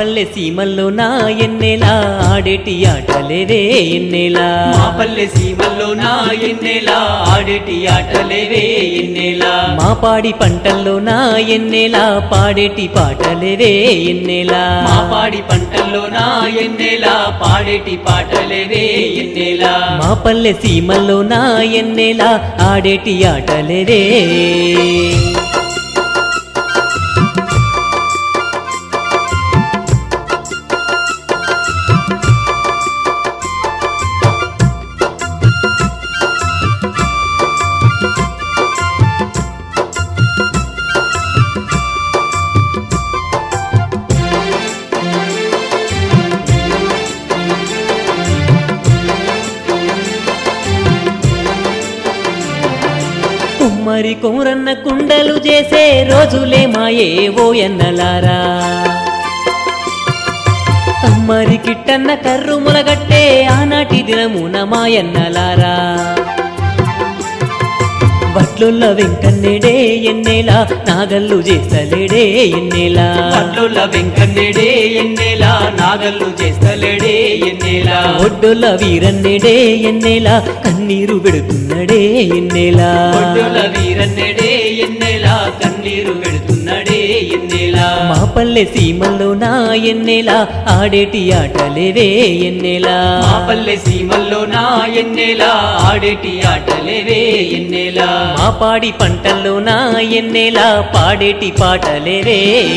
పల్లె సీమల్లో నా ఎన్నెలా ఆడేటి ఆటలేవే ఎన్నెలా మా పల్లె సీమల్లో నా ఎన్నెలా ఆడేటి ఆటలేవే ఎన్నెలా మా పాడి పంటల్లో నా ఎన్నెలా పాడేటి పాటలేవే ఎన్నెలా మా పాడి పంటల్లో నా ఎన్నెలా పాడేటి పాటలేవే ఎన్నెలా మా పల్లె సీమల్లో నా ఎన్నెలా ఆడేటి ఆటలేవే కుమ్మరి కుమరన్న కుండలు చేసే రోజులే మాయే ఓ ఎన్నలారా కమ్మరి కిట్టన్న కర్రు ములగట్టే ఆనాటి దినమున మాయన్నలారా వడ్లుల్ల వెంకన్నెడే ఎన్నెలా నాగల్లు చేస్తలేడే ఎన్నెలా వడ్లుల్ల వెంకన్నెడే ఎన్నెలా నాగల్లు చేస్తలేడే ఎన్నెలా ఒడ్డుల వీరన్నెడే ఎన్నెలా కన్నీరు పెడుతున్నడే ఎన్నెలా ఒడ్డుల వీరన్నెడే ఎన్నెలా కన్నీరు పెడుతున్నడే ఎన్నెలా మా పల్లె సీమల్లో నా ఎన్నెలా ఆడేటి ఆటలేవే ఎన్నెలా మా పల్లె సీమల్లో నా ఎన్నెలా ఆడేటి ఆటలేవే ఎన్నెలా మా పాడి పంటల్లో నా ఎన్నెలా పాడేటి పాటలేవే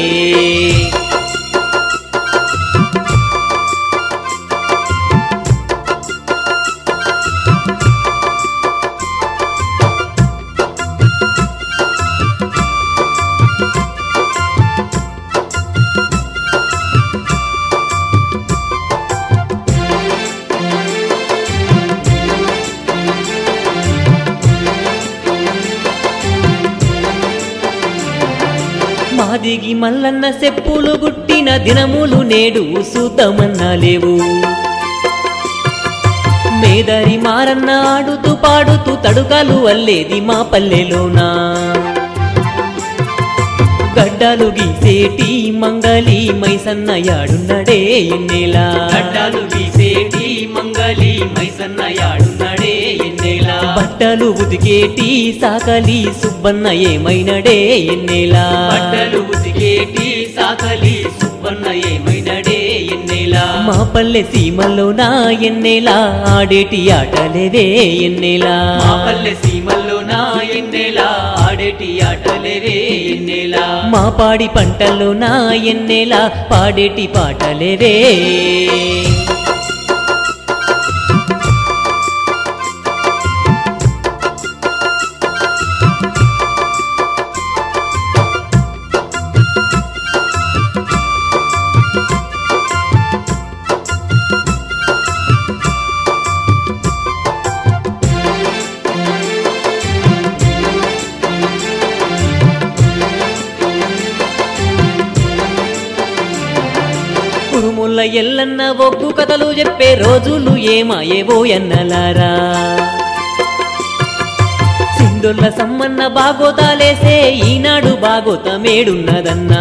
మాదిగి మల్లన్న సెప్పులు గుట్టిన దినములు నేడు సూతమన్నా లేవు మేదరి మారన్న ఆడుతూ పాడుతూ తడుకలు అల్లేది మా పల్లెలోనా గడ్డలు గీసేటి మంగళి మైసన్న యాడున్నడే ఎన్నెలా గడ్డలు గీసేటి మంగళి మైసన్న యాడున్నడే ఎన్నెలా బట్టలు ఉతికేటి సాకలి సుబ్బన్న ఏమైనడే ఎన్నెలా బట్టలు ఉతికేటి సాకలి సుబ్బన్న ఏమైనడే ఎన్నెలా మా పల్లె సీమల్లో నా ఎన్నెలా ఆడేటి ఆటలేవే ఎన్నెలా మా పల్లె సీమల్లో నా ఎన్నెలా ఆడేటి ఆటలేవే ఎన్నెలా మా పాడి పంటల్లో నా ఎన్నెలా పాడేటి పాటలేవే కుడుముల్ల ఎల్లన్న ఒగ్గు కథలు చెప్పే రోజులు ఏమాయేవో ఎన్నలారా సింధుల్ల సమ్మన్న బాగోతాలేసే ఈనాడు బాగోతమేడున్నదన్నా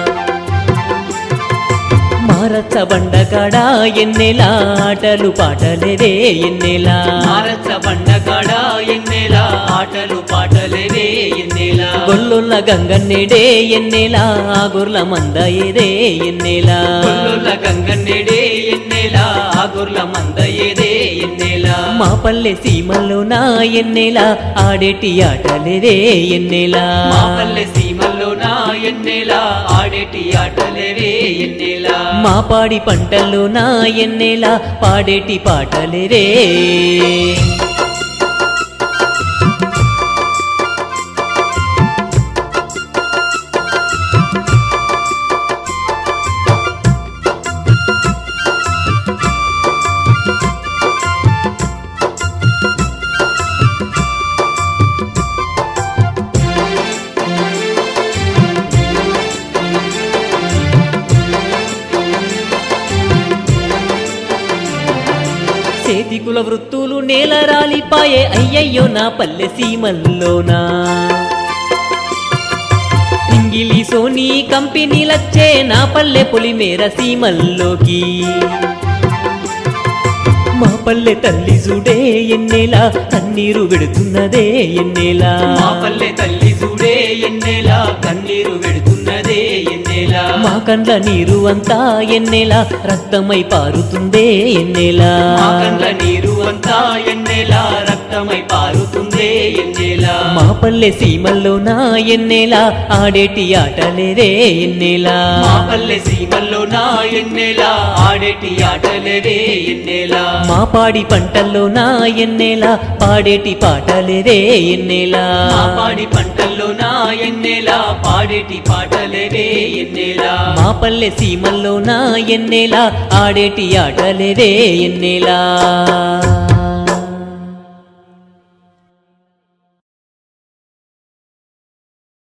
మారచ్చ బండకాడా ఎన్నెలా ఆటలు పాటలేవే ఎన్నెలా మారచ్చ బండకాడ ఎన్నెలా ఆటలు పాటలేవే ఎన్నెలా గొల్లుల్ల గంగన్నెడే ఎన్నెలా ఆగుర్ల మంద ఏదే ఎన్నెలా కొల్లుల గంగన్నెడే ఎన్నెలా ఆగుర్ల మంద ఏదే ఎన్నెలా మా పల్లె సీమల్లో నా ఎన్నెలా ఆడేటి ఆటలేవే ఎన్నెలా మా పల్లె సీమల్లో నా ఎన్నెలా ఆడేటి ఆటలేవే ఎన్నెలా మా పాడి పంటల్లో నా ఎన్నెలా పాడేటి పాటలేవే చేతికుల వృత్తులు నేల రాలిపాయే అయ్యయ్యో నా పల్లె సీమల్లోనా ఇంగిలి సోని కంప తప్పి నీలచ్చే నా పల్లె పొలిమేర సీమల్లోకి మా పల్లె తల్లి చూడే ఎన్నేలా కన్నీరు వెడుతున్నదే ఎన్నేలా మా పల్లె తల్లి చూడే ఎన్నేలా కన్నీరు వెడుతున్నదే ఎన్నేలా మా కండ్ల నీరు అంతా ఎన్నేలా రక్తమై పారుతుందే ఎన్నేలా మా కండ్ల నీరు అంతా ఎన్నేలా రక్తమై పారుతుందే ఎన్నేలా మా పల్లె సీమల్లోన ఎన్నేలా ఆడేటి ఆటలేవే ఎన్నేలా మా పల్లె సీమల్లోన ఎన్నేలా ఆడేటి ఆటలేవే ఎన్నేలా మా పాడి పంటల్లోన ఎన్నేలా పాడేటి పాటలేవే ఎన్నేలా మా పాడి పంటల్లోన ఎన్నేలా పాడేటి పాటలేవే ఎన్నేలా మా పల్లె సీమల్లోన ఎన్నేలా ఆడేటి ఆటలేవే ఎన్నేలా